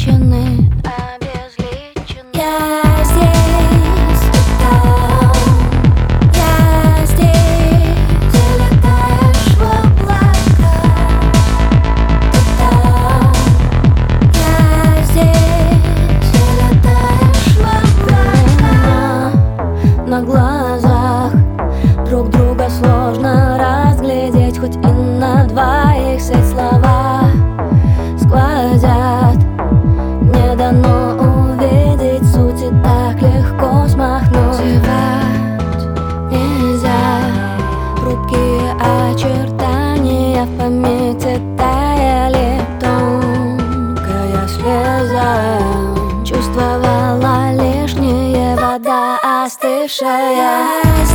обезличены. Я здесь, ты там, я здесь. Ты летаешь в облаках, ты там, я здесь. Ты летаешь в облаках. На глазах друг друга сложно разглядеть, хоть и на двоих сеть слова сквозят. Не дано увидеть суть, и так легко смахнуть. Зевать нельзя, хрупкие очертания в памяти таяли. Тонкая слеза чувствовала лишнее, вода остывшая.